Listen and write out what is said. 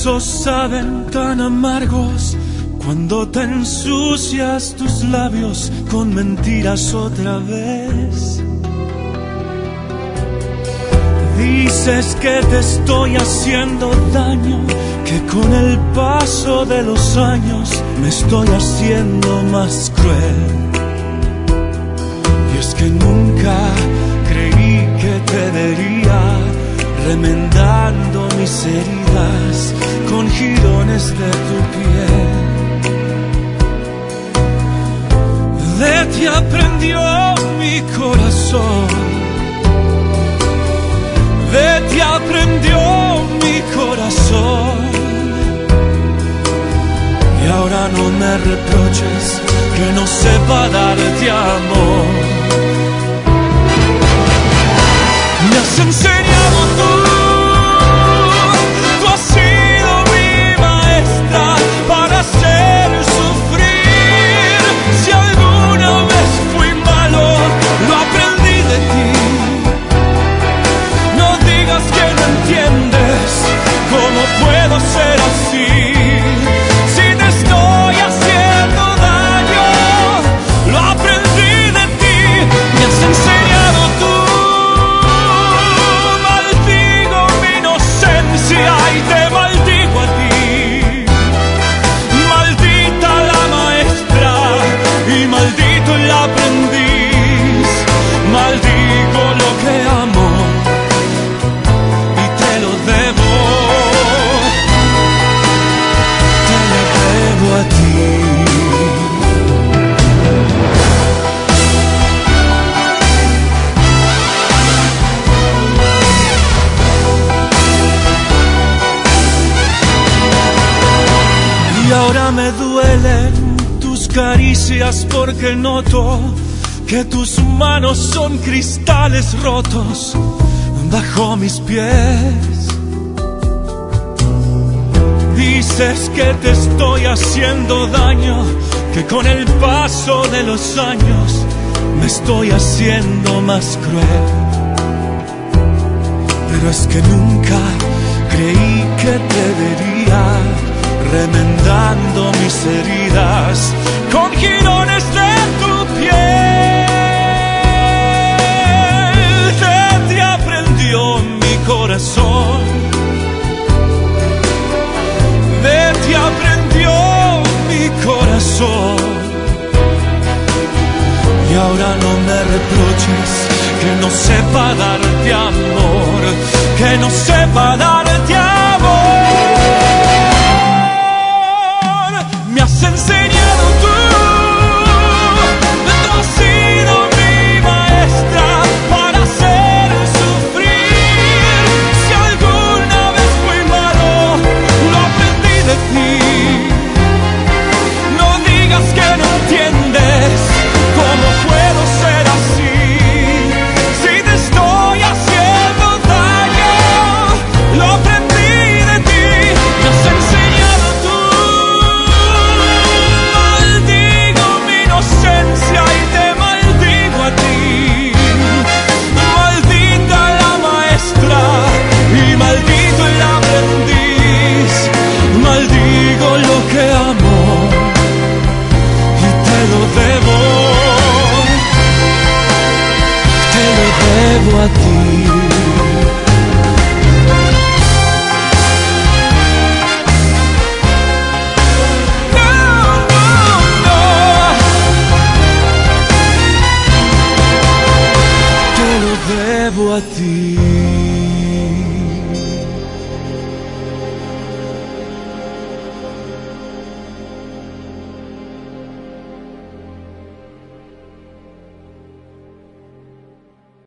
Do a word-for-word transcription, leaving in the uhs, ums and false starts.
besos saben tan amargos cuando te ensucias tus labios con mentiras otra vez. Dices que te estoy haciendo daño, que con el paso de los años me estoy haciendo más cruel. Y es que nunca creí que te vería remendando mis heridas con jirones de tu piel. De ti aprendió mi corazón, de ti aprendió mi corazón. Y ahora no me reproches que no sepa darte amor. Me has enseñado tú, tú has sido mi maestra para hacer sufrir. Si alguna vez fui malo, lo aprendí de ti. No digas que no entiendes cómo puedo ser así. Si te estoy haciendo daño, lo aprendí de ti. Me has enseñado tú. Y te maldigo a ti, maldita la maestra y maldito el aprendiz, maldigo lo que amo y te lo debo, te lo debo a ti. Y ahora me duelen tus caricias porque noto que tus manos son cristales rotos bajo mis pies. Dices que te estoy haciendo daño, que con el paso de los años me estoy haciendo más cruel. Pero es que nunca creí que te vería remendando mis heridas con jirones de tu piel. De ti aprendió mi corazón, de ti aprendió mi corazón. Y ahora no me reproches que no sepa darte amor, que no sepa darte amor.